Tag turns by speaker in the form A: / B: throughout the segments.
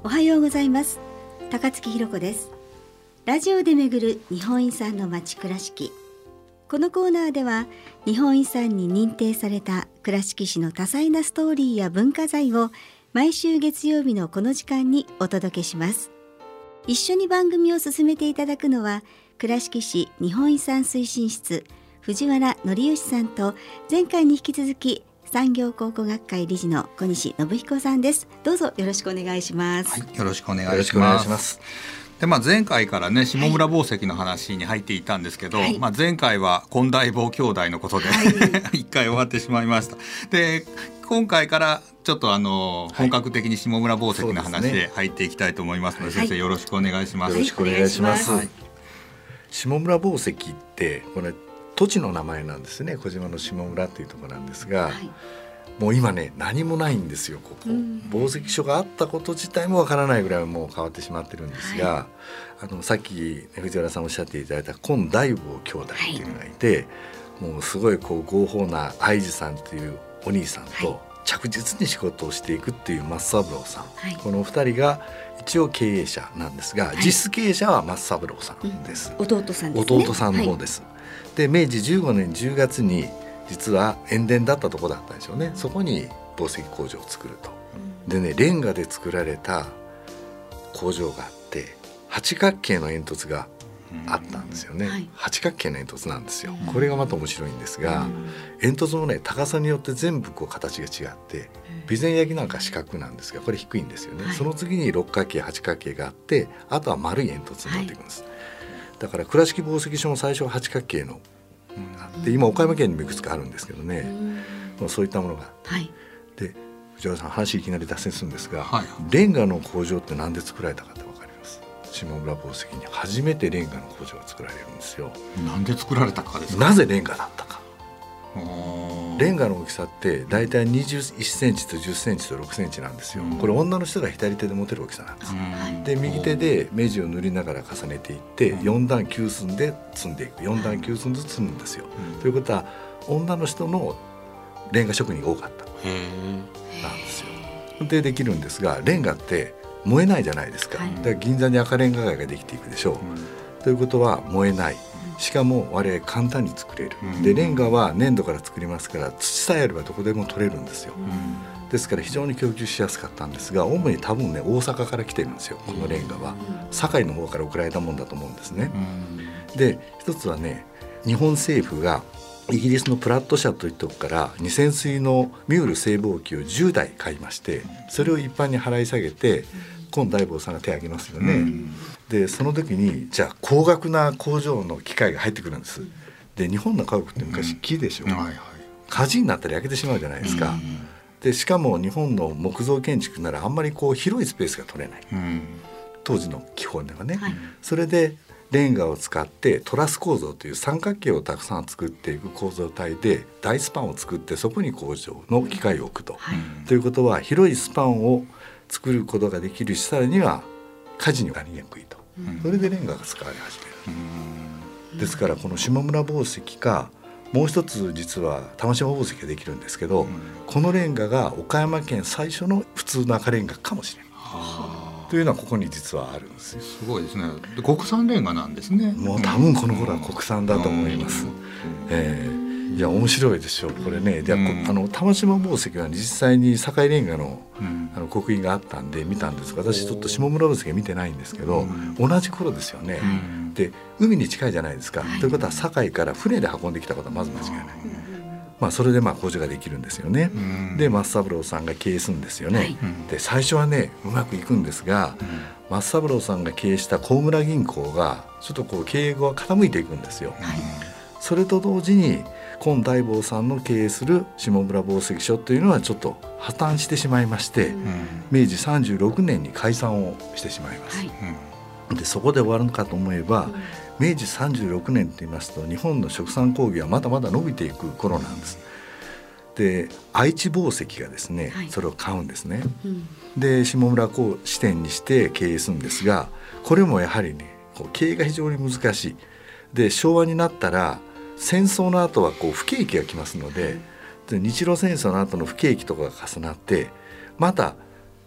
A: おはようございます。高槻ひろ子です。ラジオで巡る日本遺産の町倉敷。このコーナーでは日本遺産に認定された倉敷市の多彩なストーリーや文化財を毎週月曜日のこの時間にお届けします。一緒に番組を進めていただくのは倉敷市日本遺産推進室藤原則義さんと、前回に引き続き産業考古学会理事の小西信彦さんです。どうぞよろしくお願いします。
B: はい、よろしくお願いします。で、前回からね、下村紡績の話に入っていたんですけど、前回は近代紡兄弟のことで、一回終わってしまいました。で、今回からちょっと本格的に下村紡績の話で入っていきたいと思いますので、先生よろしくお願いします。
C: よろしくお願いします。下村紡績ってこれ土地の名前なんですね。小島の下村っていうところなんですが、もう今ね何もないんですよ。ここ紡績所があったこと自体もわからないぐらいもう変わってしまってるんですが、さっき藤原さんおっしゃっていただいた今大紡兄弟っていうのがいて、もうすごい豪放な愛治さんっていうお兄さんと着実に仕事をしていくっていう松三郎さん、この2人が一応経営者なんですが、実質経営者は松三郎さんです。
A: 弟さんですね。
C: 弟さんの方です。で、明治15年10月に実は塩田だったとこだったんでしょうね。そこに紡績工場を作ると。でね、レンガで作られた工場があって八角形の煙突があったんですよね。八角形の煙突なんですよ。これがまた面白いんですが、煙突もね高さによって全部形が違って、備前焼なんか四角なんですがこれ低いんですよね。その次に六角形八角形があって、あとは丸い煙突になっていくんです。だから倉敷紡績所も最初は八角形のあって、今岡山県にもいくつかあるんですけどね、そういったものが、で藤原さん話いきなり脱線するんですが、レンガの工場って何で作られたかって分かります？下村紡績に初めてレンガの工場が作られるんですよ。
B: なんで作られたかですか？
C: なぜレンガだったか。レンガの大きさってだいたい21センチと10センチと6センチなんですよ。これ女の人が左手で持てる大きさなんです。で、右手で目地を塗りながら重ねていって4段9寸で積んでいく。4段9寸ずつ積むんですよ。ということは女の人のレンガ職人が多かったなんですよ。できるんですが、レンガって燃えないじゃないですか。だから銀座に赤レンガ街ができていくでしょう。ということは燃えない。しかも我々簡単に作れる。で、レンガは粘土から作りますから土さえあればどこでも取れるんですよ。ですから非常に供給しやすかったんですが、主に多分ね大阪から来てるんですよ。このレンガは堺の方から送られたもんだと思うんですね。で、一つはね、日本政府がイギリスのプラット社というとこから2000水のミュール製紡機を10台買いまして、それを一般に払い下げて今大紡さんが手を挙げますよね。で、その時にじゃあ高額な工場の機械が入ってくるんです。で、日本の家屋って昔木でしょ。火事になったら焼けてしまうじゃないですか。で、しかも日本の木造建築ならあんまり広いスペースが取れない、当時の基本ではね。それでレンガを使ってトラス構造という三角形をたくさん作っていく構造体で大スパンを作って、そこに工場の機械を置くと、ということは広いスパンを作ることができるし、さらには火事になりにくいと。それでレンガが使われ始める。ですからこの下村紡績か、もう一つ実は玉島紡績ができるんですけど、このレンガが岡山県最初の普通の赤レンガかもしれないというのはここに実はあるんですよ。
B: すごいですね。で、国産レンガなんですね。
C: もう多分この頃は国産だと思います。いや面白いでしょうこれね。で、玉島紡績は実際に堺レンガの刻印があったんで見たんですが、私ちょっと下村紡績は見てないんですけど、同じ頃ですよね。で、海に近いじゃないですか。ということは堺から船で運んできたことはまず間違いない。それで工場ができるんですよね。で、松三郎さんが経営するんですよね。で、最初はねうまくいくんですが、松三郎さんが経営した幸村銀行がちょっと経営が傾いていくんですよ。それと同時に今大紡さんの経営する下村紡績所というのはちょっと破綻してしまいまして、明治36年に解散をしてしまいます。で、そこで終わるのかと思えば、明治36年と言いますと日本の殖産工業はまだまだ伸びていく頃なんです。で、愛知紡績がですね、それを買うんですね。で、下村を支店にして経営するんですが、これもやはりね経営が非常に難しい。で、昭和になったら戦争の後は不景気が来ますので、日露戦争の後の不景気とかが重なって、また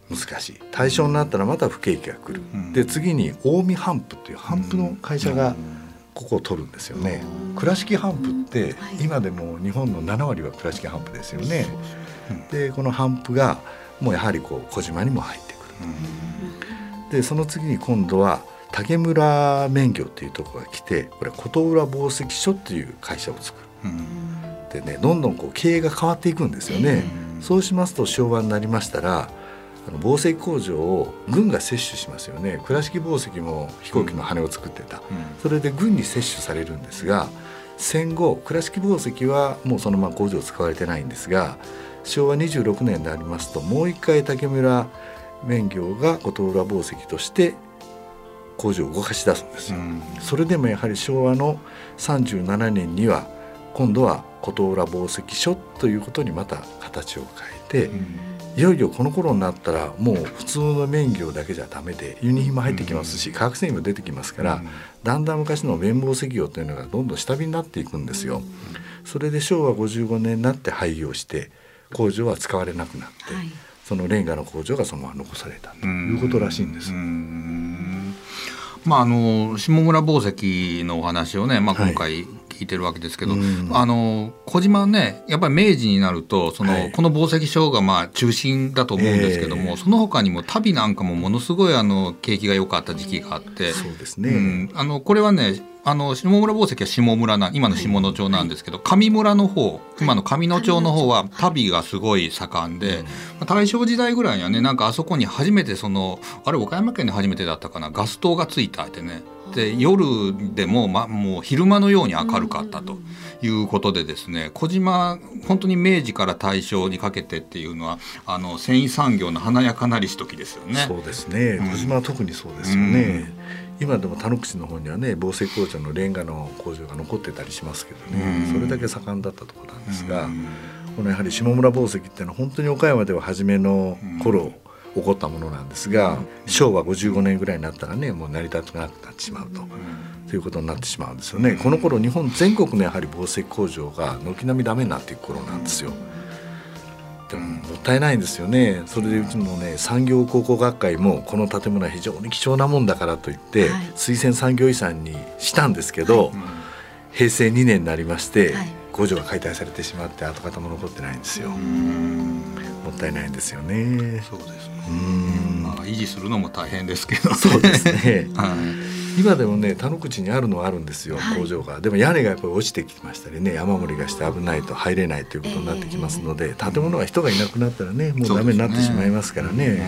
C: 難しい。大正になったらまた不景気が来る、で次に近江帆布という帆布の会社がここを取るんですよね。倉敷帆布って今でも日本の7割は倉敷帆布ですよね。でこの帆布がもうやはりこう小島にも入ってくると。でその次に今度は竹村綿業というところが来て、これ琴浦紡績所という会社を作る。でね、どんどんこう経営が変わっていくんですよね。そうしますと昭和になりましたら紡績工場を軍が接種しますよね。倉敷紡績も飛行機の羽を作ってた、それで軍に接種されるんですが、戦後倉敷紡績はもうそのまま工場使われてないんですが、昭和26年でありますともう一回竹村綿業が琴浦紡績として工場を動かし出すんですよ。それでもやはり昭和の37年には今度は琴浦紡績所ということにまた形を変えて、いよいよこの頃になったらもう普通の綿業だけじゃダメで輸入品も入ってきますし、化学繊維も出てきますから、だんだん昔の綿紡績業というのがどんどん下火になっていくんですよ。それで昭和55年になって廃業して工場は使われなくなって、そのレンガの工場がそのまま残されたということらしいんです。
B: 下村紡績のお話をね、今回聞いてるわけですけど、小島ね、やっぱり明治になるとこの紡績所が中心だと思うんですけども、その他にも足袋なんかもものすごい景気が良かった時期があって、
C: そうですね、
B: これはね下村紡績は下村今の下野町なんですけど、上村の方、今の上野町の方は足袋がすごい盛んで、大正時代ぐらいにはね、なんかあそこに初めて岡山県で初めてだったかな、ガス灯がついたってね、で夜でも、もう昼間のように明るかったということでですね、小島本当に明治から大正にかけてっていうのは繊維産業の華やかなりし時ですよね。
C: そうですね、小島は特にそうですよね。今でも田口の方にはね、紡績工場のレンガの工場が残ってたりしますけどね、それだけ盛んだったところなんですが、このやはり下村紡績っていうのは本当に岡山では初めの頃起こったものなんですが、昭和55年ぐらいになったらね、もう成り立たなくなってしまうということになってしまうんですよね。この頃日本全国のやはり紡績工場が軒並みダメになっていく頃なんですよ。でももったいないんですよね。それでうちのね、産業高校学会もこの建物は非常に貴重なもんだからといって、推薦産業遺産にしたんですけど、平成2年になりまして、工場が解体されてしまって跡形も残ってないんですよ。もったいないんですよね。
B: そうですね。維持するのも大変ですけどね。
C: そうですね、今でもね、田口にあるのはあるんですよ、工場が。でも屋根がやっぱり落ちてきましたりね、雨漏りがして危ないと入れないということになってきますので、建物が人がいなくなったらね、もうダメになってしまいますからね。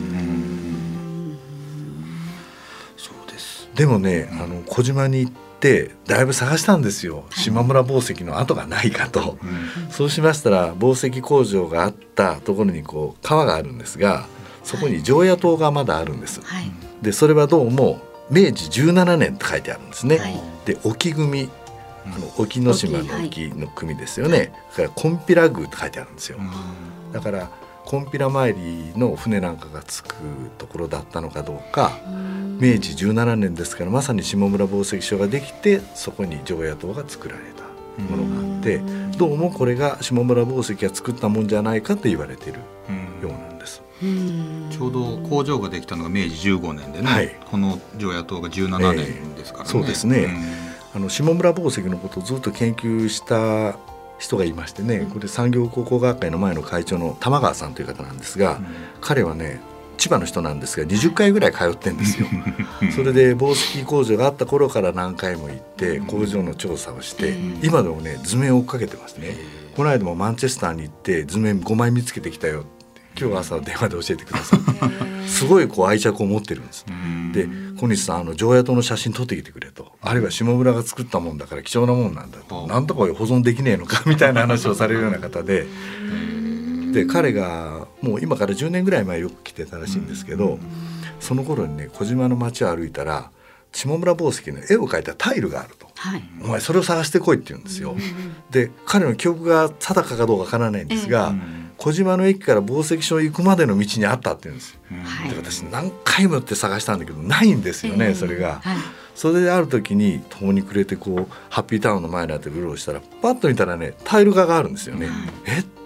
B: そうです。
C: でもね、小島に行ってだいぶ探したんですよ、下村紡績の跡がないかと。そうしましたら紡績工場があったところにこう川があるんですが、そこに常夜灯がまだあるんです。でそれはどうも明治17年って書いてあるんですね。で沖組、沖ノ島の沖の組ですよね。だから金毘羅宮って書いてあるんですよ。だから金毘羅参りの船なんかがつくところだったのかどうか、明治17年ですからまさに下村紡績所ができて、そこに常夜灯が作られたものがあって、どうもこれが下村紡績が作ったもんじゃないかと言われているようなんです。
B: ちょうど工場ができたのが明治15年でね、この常夜灯が17年ですからね。
C: そうですね、下村紡績のことをずっと研究した人がいましてね、これ産業高校学会の前の会長の玉川さんという方なんですが、彼はね千葉の人なんですが20回ぐらい通ってんですよ。それで紡績工場があった頃から何回も行って工場の調査をして、今でもね図面を追っかけてますね。この間もマンチェスターに行って図面5枚見つけてきたよって今日朝電話で教えてください。すごいこう愛着を持ってるんです。で小西さん常夜灯の写真撮ってきてくれと、あるいは下村が作ったもんだから貴重なもんなんだと、なんとか保存できねえのかみたいな話をされるような方で、で彼がもう今から10年ぐらい前よく来てたらしいんですけど、その頃にね小島の街を歩いたら下村紡績の絵を描いたタイルがあると、お前それを探してこいって言うんですよ。で彼の記憶が定かかどうかわからないんですが、小島の駅から紡績所行くまでの道にあったって言うんですよ。で私何回もって探したんだけどないんですよね、それが。それである時に途方に暮れてこうハッピータウンの前にあってうろうろしたらパッと見たらねタイル画があるんですよね。と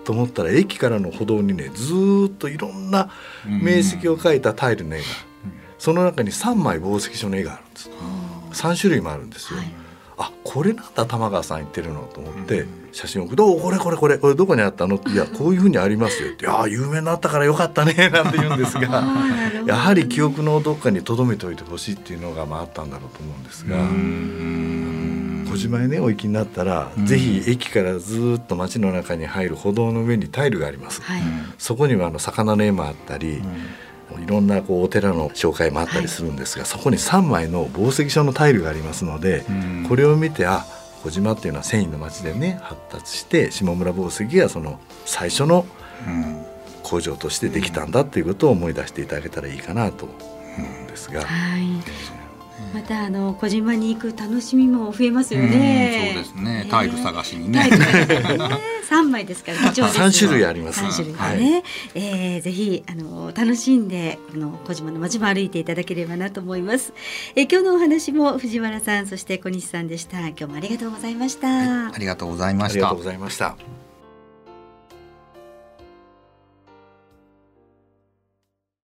C: と思ったら駅からの歩道にねずっといろんな名跡を描いたタイルの絵が、その中に3枚紡績書の絵があるんです。3種類もあるんですよ。あ、これなんだ玉川さん言ってるのと思って写真を送ると、これどこにあったのって、いやこういうふうにありますよって、いや有名になったからよかったねなんて言うんですがやはり記憶のどっかに留めておいてほしいっていうのがあったんだろうと思うんですが、小島へねお行きになったら、ぜひ駅からずっと街の中に入る歩道の上にタイルがあります。そこには魚の絵もあったり、いろんなお寺の紹介もあったりするんですが、そこに3枚の紡績書のタイルがありますので、これを見て、小島っていうのは繊維の町でね発達して、下村紡績がその最初の工場としてできたんだっていうことを思い出していただけたらいいかなと思うんですが、
A: また小島に行く楽しみも増えますよね。
B: そうですね、タイル探しにね
A: 3枚ですから貴重ですよ。
C: 3種類あります。
A: 3種類ね、ぜひ楽しんでこの小島の街も歩いていただければなと思います。今日のお話も藤原さん、そして小西さんでした。今日もありがとうございました。
B: ありがとうございました。
C: ありがとうございました。